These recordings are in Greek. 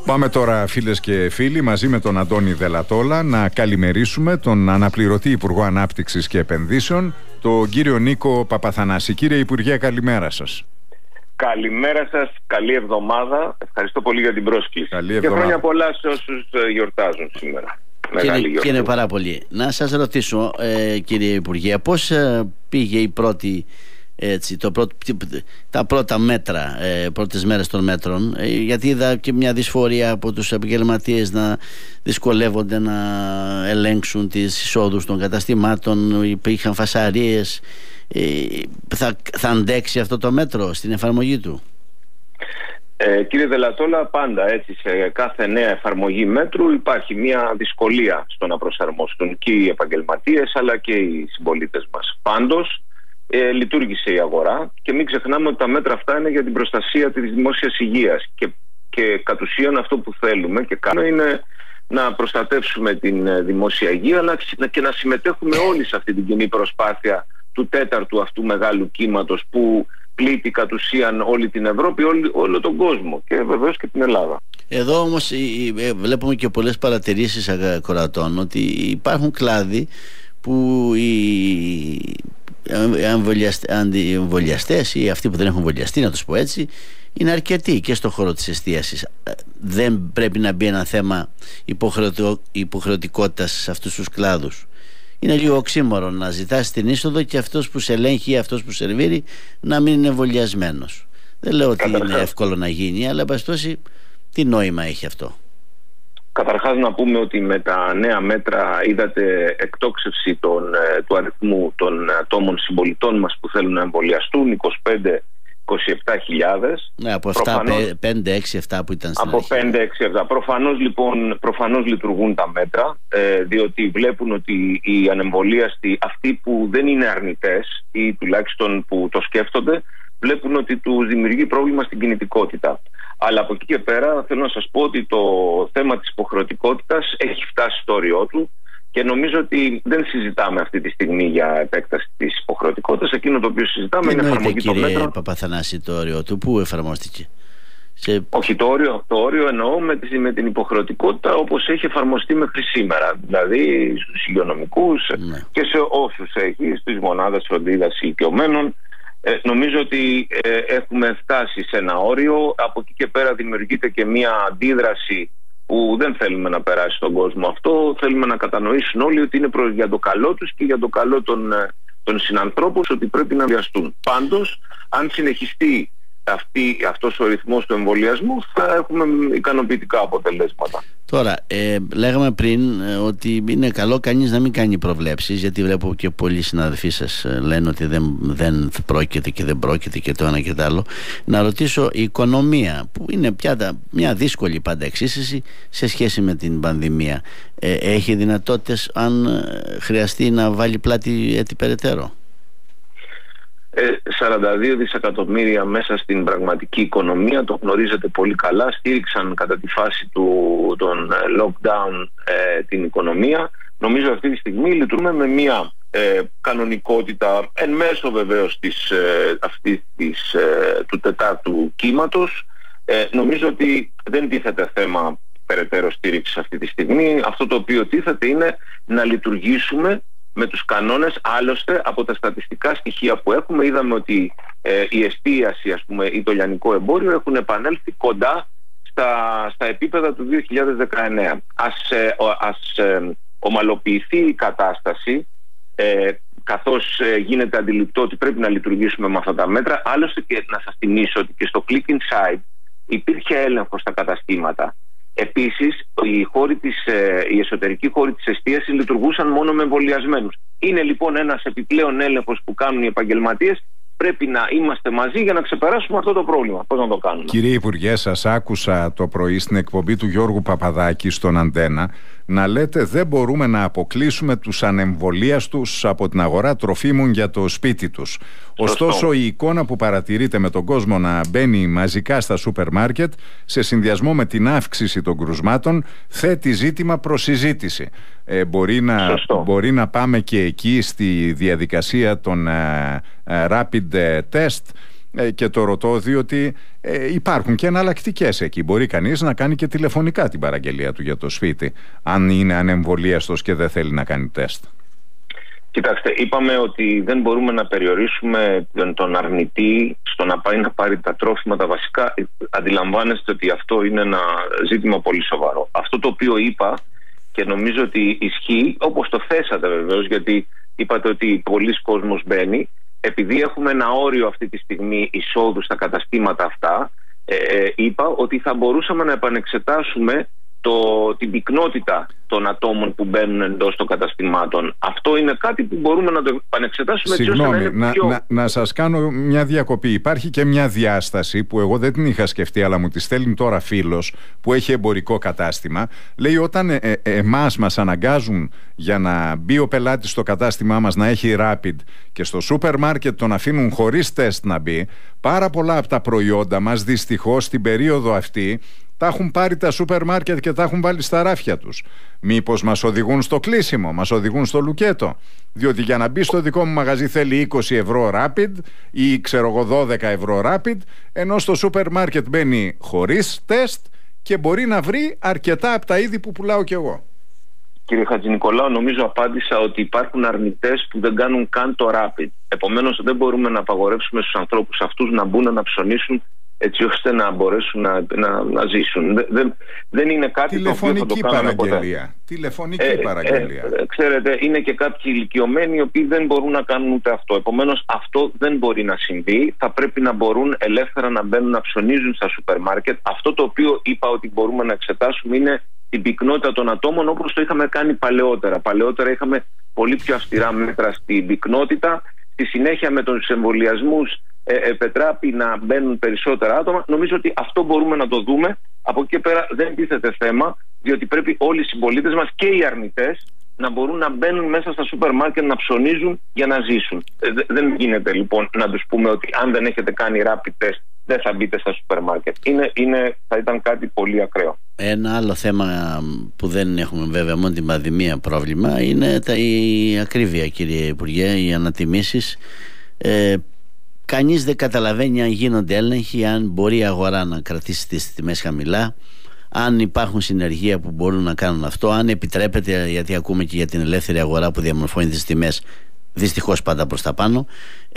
Πάμε τώρα, φίλες και φίλοι, μαζί με τον Αντώνη Δελατόλα να καλημερίσουμε τον αναπληρωτή Υπουργό Ανάπτυξης και Επενδύσεων, τον κύριο Νίκο Παπαθανάση. Κύριε Υπουργέ, καλημέρα σας. Καλημέρα σας, καλή εβδομάδα. Ευχαριστώ πολύ για την πρόσκληση. Καλή εβδομάδα. Και χρόνια πολλά σε όσους γιορτάζουν σήμερα. Κύριε πάρα πολύ. Να σας ρωτήσω, κύριε Υπουργέ, πώς πήγε η πρώτη... τα πρώτα μέτρα, πρώτες μέρες των μέτρων, γιατί είδα και μια δυσφορία από τους επαγγελματίες να δυσκολεύονται να ελέγξουν τις εισόδους των καταστημάτων, υπήρχαν φασαρίες. Θα αντέξει αυτό το μέτρο στην εφαρμογή του? Κύριε Δελατόλα, πάντα έτσι σε κάθε νέα εφαρμογή μέτρου υπάρχει μια δυσκολία στο να προσαρμοστούν και οι επαγγελματίες αλλά και οι συμπολίτες μας. Πάντως λειτουργήσε η αγορά και μην ξεχνάμε ότι τα μέτρα αυτά είναι για την προστασία της δημόσιας υγείας και κατ' ουσίαν αυτό που θέλουμε και κάνουμε είναι να προστατεύσουμε την δημόσια υγεία αλλά και να συμμετέχουμε όλοι σε αυτή την κοινή προσπάθεια του τέταρτου αυτού μεγάλου κύματος που πλήττει κατ' ουσίαν όλη την Ευρώπη, όλο τον κόσμο και βεβαίως και την Ελλάδα. Εδώ όμως βλέπουμε και πολλές παρατηρήσεις ακροατών ότι υπάρχουν κλάδοι που οι εμβολιαστές ή αυτοί που δεν έχουν εμβολιαστεί, να τους πω έτσι, είναι αρκετοί και στον χώρο της εστίασης. Δεν πρέπει να μπει ένα θέμα υποχρεωτικότητας σε αυτούς τους κλάδους? Είναι λίγο οξύμορο να ζητάς την είσοδο και αυτός που σε ελέγχει ή αυτός που σερβίρει να μην είναι εμβολιασμένος. Δεν λέω ότι είναι εύκολο να γίνει, αλλά παστώσει τι νόημα έχει αυτό? Καταρχάς να πούμε ότι με τα νέα μέτρα είδατε εκτόξευση του αριθμού των ατόμων συμπολιτών μας που θέλουν να εμβολιαστούν, 25-27 Ναι, από 5-6-7 που ήταν στην αρχή. Από 5-6-7. Προφανώς λειτουργούν τα μέτρα, διότι βλέπουν ότι οι ανεμβολίαστοι, αυτοί που δεν είναι αρνητές ή τουλάχιστον που το σκέφτονται, βλέπουν ότι τους δημιουργεί πρόβλημα στην κινητικότητα. Αλλά από εκεί και πέρα θέλω να σας πω ότι το θέμα της υποχρεωτικότητας έχει φτάσει στο όριό του και νομίζω ότι δεν συζητάμε αυτή τη στιγμή για επέκταση της υποχρεωτικότητας. Εκείνο το οποίο συζητάμε είναι εφαρμογή των μέτρων. Κύριε Παπαθανάση, το όριο του πού εφαρμόστηκε? Όχι, το όριο εννοώ με την υποχρεωτικότητα όπως έχει εφαρμοστεί μέχρι σήμερα. Δηλαδή στους υγειονομικούς και σε όσους έχει, στις μονάδες φροντίδας ηλικιωμένων. Νομίζω ότι έχουμε φτάσει σε ένα όριο. Από εκεί και πέρα δημιουργείται και μια αντίδραση που δεν θέλουμε να περάσει στον κόσμο αυτό. Θέλουμε να κατανοήσουν όλοι ότι είναι για το καλό τους και για το καλό των συνανθρώπων ότι πρέπει να βιαστούν. Πάντως, αν συνεχιστεί αυτός ο ρυθμός του εμβολιασμού θα έχουμε ικανοποιητικά αποτελέσματα. Τώρα, λέγαμε πριν ότι είναι καλό κανείς να μην κάνει προβλέψεις, γιατί βλέπω και πολλοί συναδελφοί σας λένε ότι δεν πρόκειται και δεν πρόκειται και το ένα και το άλλο. Να ρωτήσω, η οικονομία που είναι πια μια δύσκολη πάντα εξίσωση σε σχέση με την πανδημία, έχει δυνατότητες αν χρειαστεί να βάλει πλάτη έτσι περαιτέρω? 42 δισεκατομμύρια μέσα στην πραγματική οικονομία, το γνωρίζετε πολύ καλά, στήριξαν κατά τη φάση των lockdown την οικονομία. Νομίζω αυτή τη στιγμή λειτουργούμε με μια κανονικότητα εν μέσω βεβαίως του τετάρτου κύματος. Νομίζω ότι δεν τίθεται θέμα περαιτέρω στήριξη αυτή τη στιγμή. Αυτό το οποίο τίθεται είναι να λειτουργήσουμε με τους κανόνες. Άλλωστε από τα στατιστικά στοιχεία που έχουμε είδαμε ότι η εστίαση ας πούμε, ή το λιανικό εμπόριο έχουν επανέλθει κοντά στα επίπεδα του 2019. Ας ομαλοποιηθεί η κατάσταση καθώς γίνεται αντιληπτό ότι πρέπει να λειτουργήσουμε με αυτά τα μέτρα. Άλλωστε και να σας θυμίσω ότι και στο Click Inside υπήρχε έλεγχο στα καταστήματα. Επίσης, οι εσωτερικοί χώροι της εστίασης λειτουργούσαν μόνο με εμβολιασμένους. Είναι λοιπόν ένας επιπλέον έλεγχος που κάνουν οι επαγγελματίες. Πρέπει να είμαστε μαζί για να ξεπεράσουμε αυτό το πρόβλημα. Πώς να το κάνουμε? Κύριε Υπουργέ, σας άκουσα το πρωί στην εκπομπή του Γιώργου Παπαδάκη στον Αντένα να λέτε δεν μπορούμε να αποκλείσουμε τους ανεμβολίαστους από την αγορά τροφίμων για το σπίτι τους. Ωστόσο, η εικόνα που παρατηρείται με τον κόσμο να μπαίνει μαζικά στα σούπερ μάρκετ σε συνδυασμό με την αύξηση των κρουσμάτων θέτει ζήτημα προς συζήτηση. Μπορεί να πάμε και εκεί στη διαδικασία των rapid test Και το ρωτώ διότι υπάρχουν και εναλλακτικές εκεί. Μπορεί κανείς να κάνει και τηλεφωνικά την παραγγελία του για το σπίτι, αν είναι ανεμβολίαστος και δεν θέλει να κάνει τεστ. Κοιτάξτε, είπαμε ότι δεν μπορούμε να περιορίσουμε τον αρνητή στο να πάει να πάρει τα τρόφιμα τα βασικά. Αντιλαμβάνεστε ότι αυτό είναι ένα ζήτημα πολύ σοβαρό. Αυτό το οποίο είπα και νομίζω ότι ισχύει, όπως το θέσατε βεβαίως, γιατί είπατε ότι πολλοί κόσμος μπαίνει, επειδή έχουμε ένα όριο αυτή τη στιγμή εισόδου στα καταστήματα αυτά, είπα ότι θα μπορούσαμε να επανεξετάσουμε την πυκνότητα των ατόμων που μπαίνουν εντός των καταστημάτων. Αυτό είναι κάτι που μπορούμε να το επανεξετάσουμε. Συγγνώμη, να σας κάνω μια διακοπή. Υπάρχει και μια διάσταση που εγώ δεν την είχα σκεφτεί, αλλά μου τη στέλνει τώρα φίλος που έχει εμπορικό κατάστημα. Λέει, όταν εμάς μας αναγκάζουν για να μπει ο πελάτης στο κατάστημά μας να έχει rapid και στο σούπερ μάρκετ τον αφήνουν χωρίς τεστ να μπει, πάρα πολλά από τα προϊόντα μας δυστυχώς στην περίοδο αυτή τα έχουν πάρει τα σούπερ μάρκετ και τα έχουν βάλει στα ράφια τους. Μήπως μας οδηγούν στο κλείσιμο, μας οδηγούν στο λουκέτο? Διότι για να μπει στο δικό μου μαγαζί θέλει 20 ευρώ rapid ή ξέρω εγώ 12 ευρώ rapid, ενώ στο σούπερ μάρκετ μπαίνει χωρίς τεστ και μπορεί να βρει αρκετά από τα είδη που πουλάω κι εγώ. Κύριε Χατζηνικολάου, νομίζω απάντησα ότι υπάρχουν αρνητές που δεν κάνουν καν το rapid. Επομένως δεν μπορούμε να απαγορεύσουμε στους ανθρώπους αυτούς να μπουν να ψωνίσουν έτσι ώστε να μπορέσουν να ζήσουν. Δεν είναι κάτι το οποίο θα το κάνουμε ποτέ. Τηλεφωνική παραγγελία. Ξέρετε, είναι και κάποιοι ηλικιωμένοι οι οποίοι δεν μπορούν να κάνουν ούτε αυτό. Επομένως αυτό δεν μπορεί να συμβεί. Θα πρέπει να μπορούν ελεύθερα να μπαίνουν να ψωνίζουν στα σούπερ μάρκετ. Αυτό το οποίο είπα ότι μπορούμε να εξετάσουμε είναι την πυκνότητα των ατόμων, όπως το είχαμε κάνει παλαιότερα. Παλαιότερα είχαμε πολύ πιο αυστηρά μέτρα στην πυκνότητα. Στη συνέχεια με τους εμβολιασμούς επετράπει να μπαίνουν περισσότερα άτομα. Νομίζω ότι αυτό μπορούμε να το δούμε. Από εκεί και πέρα δεν τίθεται θέμα, διότι πρέπει όλοι οι συμπολίτες μας και οι αρνητές να μπορούν να μπαίνουν μέσα στα σούπερ μάρκετ να ψωνίζουν για να ζήσουν. Δεν γίνεται λοιπόν να τους πούμε ότι αν δεν έχετε κάνει rapid test δεν θα μπείτε στα σούπερ μάρκετ. Θα ήταν κάτι πολύ ακραίο. Ένα άλλο θέμα που δεν έχουμε βέβαια μόνο την πανδημία πρόβλημα είναι η ακρίβεια, κύριε Υπουργέ, οι ανατιμήσεις. Κανείς δεν καταλαβαίνει αν γίνονται έλεγχοι, αν μπορεί η αγορά να κρατήσει τις τιμές χαμηλά, αν υπάρχουν συνεργεία που μπορούν να κάνουν αυτό, αν επιτρέπεται, γιατί ακούμε και για την ελεύθερη αγορά που διαμορφώνει τις τιμές δυστυχώς πάντα προς τα πάνω.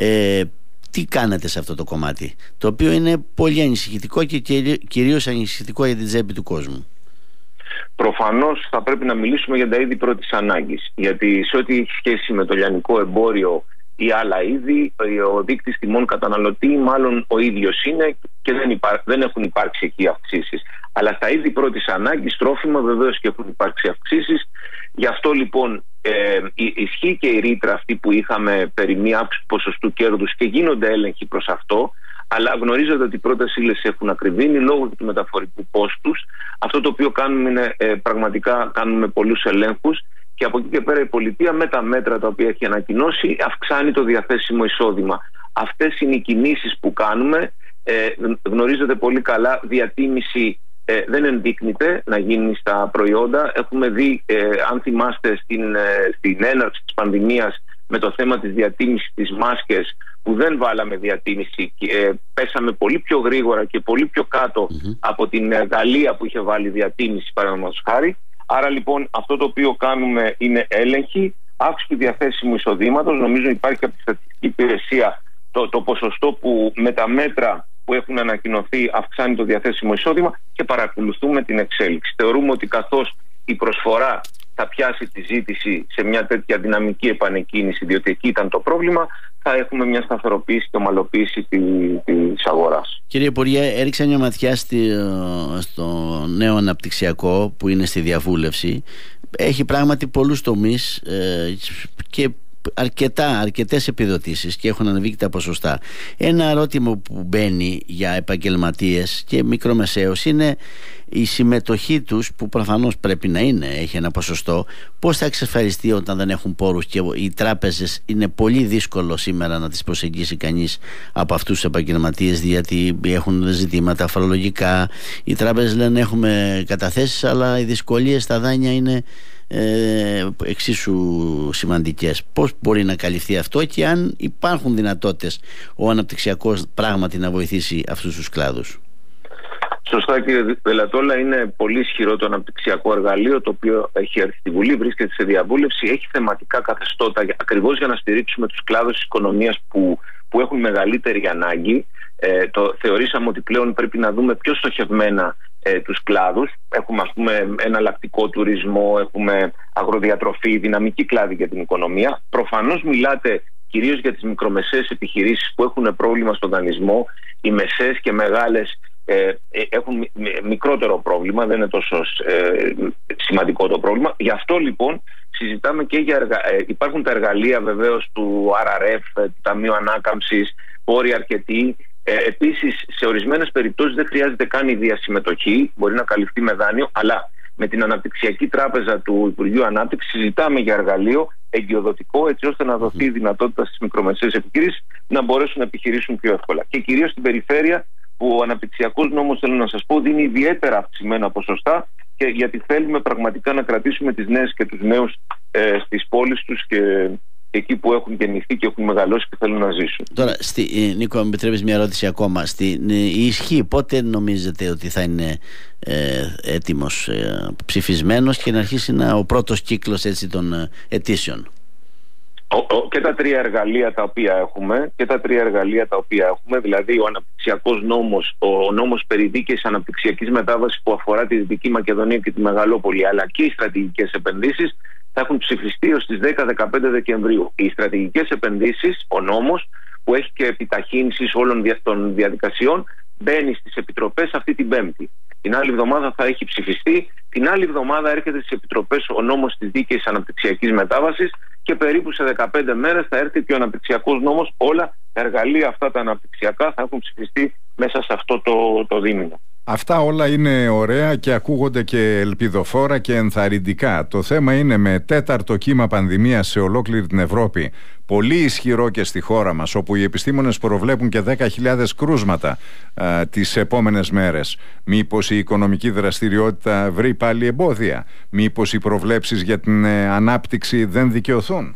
Τι κάνετε σε αυτό το κομμάτι, το οποίο είναι πολύ ανησυχητικό και κυρίως ανησυχητικό για την τσέπη του κόσμου? Προφανώς θα πρέπει να μιλήσουμε για τα είδη πρώτης ανάγκης, γιατί σε ό,τι έχει σχέση με το λιανικό εμπόριο ή άλλα είδη, ο δείκτης τιμών καταναλωτή μάλλον ο ίδιος είναι και δεν έχουν υπάρξει εκεί αυξήσεις. Αλλά στα είδη πρώτης ανάγκης, τρόφιμα, βεβαίως και έχουν υπάρξει αυξήσεις. Γι' αυτό λοιπόν ισχύει και η ρήτρα αυτή που είχαμε περί μία αύξηση ποσοστού κέρδους και γίνονται έλεγχοι προς αυτό. Αλλά γνωρίζετε ότι οι πρώτες ύλες έχουν ακριβήνει λόγω του μεταφορικού κόστους. Αυτό το οποίο κάνουμε είναι πραγματικά κάνουμε πολλούς ελέγχους. Και από εκεί και πέρα η πολιτεία με τα μέτρα τα οποία έχει ανακοινώσει αυξάνει το διαθέσιμο εισόδημα. Αυτές είναι οι κινήσεις που κάνουμε. Γνωρίζετε πολύ καλά, διατίμηση δεν ενδείκνυται να γίνει στα προϊόντα. Έχουμε δει, αν θυμάστε, στην έναρξη της πανδημίας με το θέμα της διατίμησης της μάσκες, που δεν βάλαμε διατίμηση και πέσαμε πολύ πιο γρήγορα και πολύ πιο κάτω από την Γαλλία που είχε βάλει διατίμηση, παραδείγματος χάρη. Άρα λοιπόν αυτό το οποίο κάνουμε είναι έλεγχη, αύξηση του διαθέσιμου εισοδήματος. Νομίζω υπάρχει από τη στατιστική υπηρεσία το ποσοστό που με τα μέτρα που έχουν ανακοινωθεί αυξάνει το διαθέσιμο εισόδημα και παρακολουθούμε την εξέλιξη. Θεωρούμε ότι καθώς η προσφορά θα πιάσει τη ζήτηση σε μια τέτοια δυναμική επανεκκίνηση, διότι εκεί ήταν το πρόβλημα, θα έχουμε μια σταθεροποίηση και ομαλοποίηση της αγοράς. Κύριε Υπουργέ, έριξα μια ματιά στο νέο αναπτυξιακό που είναι στη διαβούλευση. Έχει πράγματι πολλούς τομείς και αρκετές επιδοτήσεις και έχουν ανεβεί και τα ποσοστά. Ένα ερώτημα που μπαίνει για επαγγελματίες και μικρομεσαίους είναι η συμμετοχή τους, που προφανώς πρέπει να έχει ένα ποσοστό. Πώς θα εξασφαλιστεί όταν δεν έχουν πόρους και οι τράπεζες είναι πολύ δύσκολο σήμερα να τις προσεγγίσει κανείς από αυτούς τους επαγγελματίες, γιατί έχουν ζητήματα φορολογικά. Οι τράπεζες λένε έχουμε καταθέσεις, αλλά οι δυσκολίες στα δάνεια είναι εξίσου σημαντικές. Πώς μπορεί να καλυφθεί αυτό και αν υπάρχουν δυνατότητες ο αναπτυξιακός πράγματι να βοηθήσει αυτούς τους κλάδους? Σωστά, κύριε Δελατόλα, είναι πολύ ισχυρό το αναπτυξιακό εργαλείο, το οποίο έχει έρθει στη Βουλή, βρίσκεται σε διαβούλευση, έχει θεματικά καθεστώτα ακριβώς για να στηρίξουμε τους κλάδους της οικονομίας που έχουν μεγαλύτερη ανάγκη. Θεωρήσαμε ότι πλέον πρέπει να δούμε πιο στοχευμένα τους κλάδους. Έχουμε, ας πούμε, εναλλακτικό τουρισμό, έχουμε αγροδιατροφή, δυναμική κλάδη για την οικονομία. Προφανώς μιλάτε κυρίως για τις μικρομεσαίες επιχειρήσεις που έχουν πρόβλημα στον δανεισμό. Οι μεσαίες και μεγάλες έχουν μικρότερο πρόβλημα, δεν είναι τόσο σημαντικό το πρόβλημα. Γι' αυτό λοιπόν συζητάμε και για υπάρχουν τα εργαλεία βεβαίως του RRF, του Ταμείου Ανάκαμψης, πόροι αρκετοί. Επίσης, σε ορισμένες περιπτώσεις δεν χρειάζεται καν η διασυμμετοχή, μπορεί να καλυφθεί με δάνειο, αλλά με την Αναπτυξιακή Τράπεζα του Υπουργείου Ανάπτυξης συζητάμε για εργαλείο εγκυοδοτικό, έτσι ώστε να δοθεί δυνατότητα στις μικρομεσαίες επιχειρήσεις να μπορέσουν να επιχειρήσουν πιο εύκολα. Και κυρίως στην περιφέρεια, που ο αναπτυξιακός νόμος, θέλω να σας πω, δίνει ιδιαίτερα αυξημένα ποσοστά, και γιατί θέλουμε πραγματικά να κρατήσουμε τις νέες και τους νέους στις πόλεις τους και εκεί που έχουν γεννηθεί και έχουν μεγαλώσει και θέλουν να ζήσουν. Τώρα, Νίκο, μου επιτρέπεις μια ερώτηση ακόμα. Η ισχύ, πότε νομίζετε ότι θα είναι έτοιμος, ψηφισμένος και να αρχίσει ο πρώτος κύκλος των αιτήσεων? Και τα τρία εργαλεία τα οποία έχουμε, δηλαδή ο αναπτυξιακός νόμος, ο νόμος περί δίκαιης αναπτυξιακής μετάβασης που αφορά τη Δυτική Μακεδονία και τη Μεγαλόπολη, αλλά και οι στρατηγικές επενδύσεις, θα έχουν ψηφιστεί ως τις 10-15 Δεκεμβρίου. Οι στρατηγικές επενδύσεις, ο νόμος που έχει και επιταχύνσεις όλων των διαδικασιών, μπαίνει στις επιτροπές αυτή την Πέμπτη. Την άλλη εβδομάδα θα έχει ψηφιστεί. Την άλλη εβδομάδα έρχεται στις επιτροπές ο νόμος της δίκαιης αναπτυξιακής μετάβασης και περίπου σε 15 μέρες θα έρθει και ο αναπτυξιακός νόμος. Όλα τα εργαλεία αυτά τα αναπτυξιακά θα έχουν ψηφιστεί μέσα σε αυτό το δίμηνο. Αυτά όλα είναι ωραία και ακούγονται και ελπιδοφόρα και ενθαρρυντικά. Το θέμα είναι, με τέταρτο κύμα πανδημίας σε ολόκληρη την Ευρώπη, πολύ ισχυρό και στη χώρα μας, όπου οι επιστήμονες προβλέπουν και 10.000 κρούσματα τις επόμενες μέρες, μήπως η οικονομική δραστηριότητα βρει πάλι εμπόδια? Μήπως οι προβλέψεις για την ανάπτυξη δεν δικαιωθούν?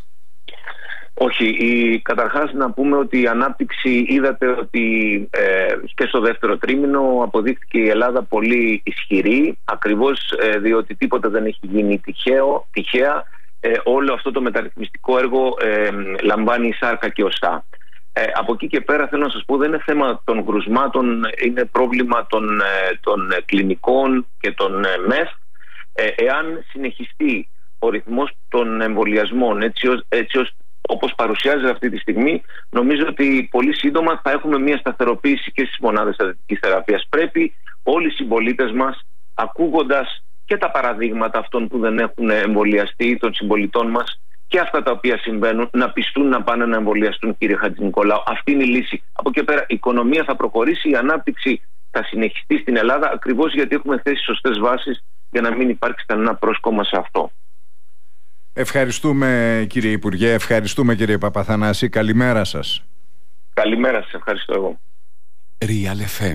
Όχι, καταρχάς να πούμε ότι η ανάπτυξη, είδατε ότι και στο δεύτερο τρίμηνο αποδείχθηκε η Ελλάδα πολύ ισχυρή, ακριβώς διότι τίποτα δεν έχει γίνει τυχαία. Όλο αυτό το μεταρρυθμιστικό έργο λαμβάνει σάρκα και οστά. Από εκεί και πέρα θέλω να σας πω, δεν είναι θέμα των κρουσμάτων, είναι πρόβλημα των κλινικών και των ΜΕΘ. Εάν συνεχιστεί ο ρυθμός των εμβολιασμών έτσι όπως παρουσιάζεται αυτή τη στιγμή, νομίζω ότι πολύ σύντομα θα έχουμε μια σταθεροποίηση και στις μονάδες αδετικής θεραπείας. Πρέπει όλοι οι συμπολίτες μας, ακούγοντας και τα παραδείγματα αυτών που δεν έχουν εμβολιαστεί, των συμπολιτών μας, και αυτά τα οποία συμβαίνουν, να πιστούν να πάνε να εμβολιαστούν, κύριε Χατζηνικολάου. Αυτή είναι η λύση. Από εκεί πέρα η οικονομία θα προχωρήσει, η ανάπτυξη θα συνεχιστεί στην Ελλάδα, ακριβώς γιατί έχουμε θέσει σωστές βάσεις για να μην υπάρξει κανένα πρόσκομμα σε αυτό. Ευχαριστούμε, κύριε Υπουργέ, ευχαριστούμε, κύριε Παπαθανάση. Καλημέρα σας. Καλημέρα σας, ευχαριστώ εγώ. Real FM